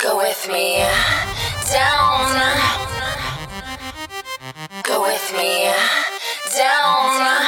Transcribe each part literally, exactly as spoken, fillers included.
Go with me down. Go with me down.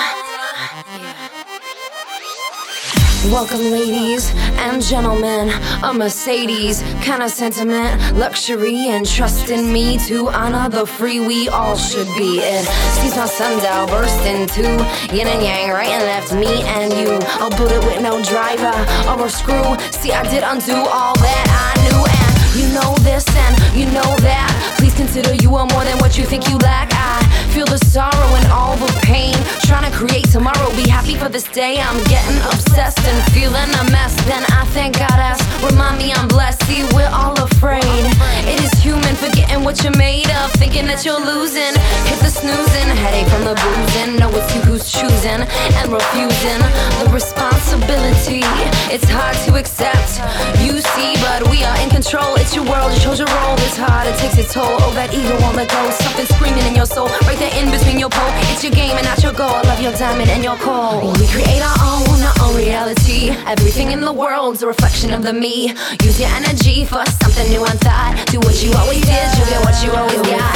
Welcome, ladies and gentlemen. A Mercedes kind of sentiment, luxury and trust in me to honor the free we all should be. It sees my sundial burst into yin and yang, right and left, me and you. I'll boot it with no driver or a screw. See, I did undo all that I knew, and you know this and you know that. Please consider you are more than what you think you lack. I feel the sorrow and all the pain, trying to create tomorrow, be happy for this day. I'm getting obsessed and feeling a mess. Then I thank God as remind me I'm blessed. See, we're all afraid. It is human, forgetting what you're made of, thinking that you're losing. Hit the snoozing, headache from the boozing. Know it's you who's choosing and refusing the responsibility. It's hard to accept, you see, but we are in control. It's your world, you chose your role. It's hard, it takes its toll. Oh, that ego won't let go. Something screaming in your soul, right there in between your pole. It's your game and not your goal. I love your diamond and your coal. We create our own, our own reality. Everything in the world's a reflection of the me. Use your energy for something new on thought. Do what you always did, you'll get what you always got.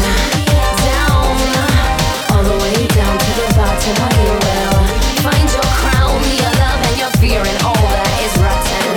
Down, all the way down to the bottom of your well. Find your crown, your love and your fear and all that is rotten.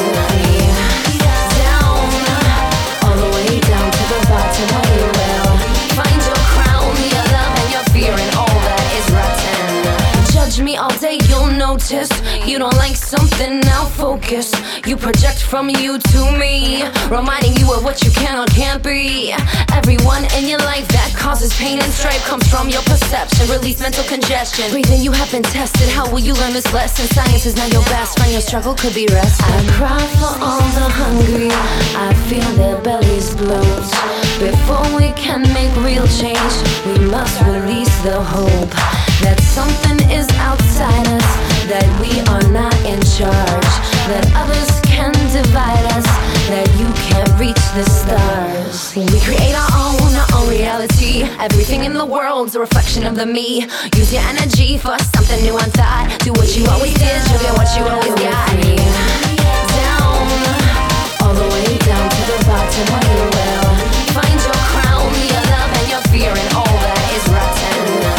Down, all the way down to the bottom of your well. Find your crown, your love and your fear and all that is rotten. Judge me all day, you'll notice you don't like something, now focus. You project from you to me, reminding you of what you can or can't be. Everyone in your life that causes pain and strife comes from your perception. Release mental congestion. Breathing, you have been tested. How will you learn this lesson? Science is not your best friend. Your struggle could be rest. I cry for all the hungry. I feel their bellies bloat. Before we can make real change, we must release the hope that something is outside us, that we are not in charge, that others can divide us, that you can't reach the stars. We create our own, our own reality. Everything in the world's a reflection of the me. Use your energy for something new on thought. Do what you always did, you'll get what you always got. Down, all the way down to the bottom of your well. Find your crown, your love and your fear and all that is rotten.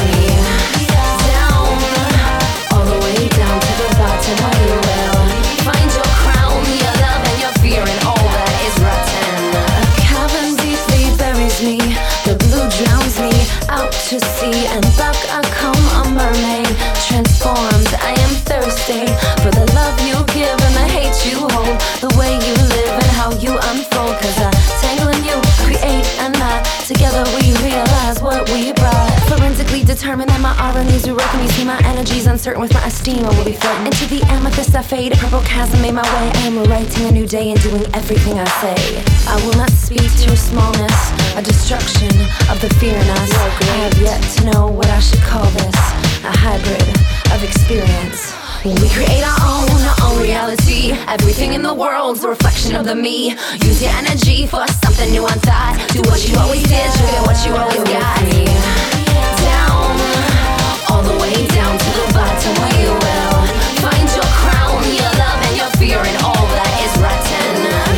Down, all the way down to the bottom of your well. Find your crown, your love and your fear and all that is rotten. A cavern deeply buries me, the blue drowns me out to sea, and back I come a mermaid, transformed. I am thirsty for the love you give and the hate you hold, the way you live and how you unfold. Cause I tangle in you, create and not together we realize what we brought. Forensically determined that my aura needs reworking. You see my energy's uncertain with my esteem. I will be floating into the amethyst I fade. A purple chasm made my way. I am writing a new day and doing everything I say. I will not speak to your smallness, a destruction of the fear in us. I have yet to know what I should call this, a hybrid of experience. We create our own, our own reality. Everything in the world's a reflection of the me. Use your energy for something new on thought. Do what you always did, you'll get what you always got. Down, all the way down to the bottom where you will. Find your crown, your love and your fear and all that is rotten.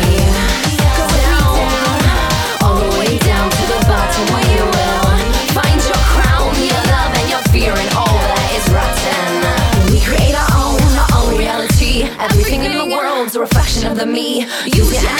Down, all the way down to the bottom where you will. Find your crown, your love and your fear and all that is rotten. We create our own, our own reality. Everything in the world's a reflection of the me. Use your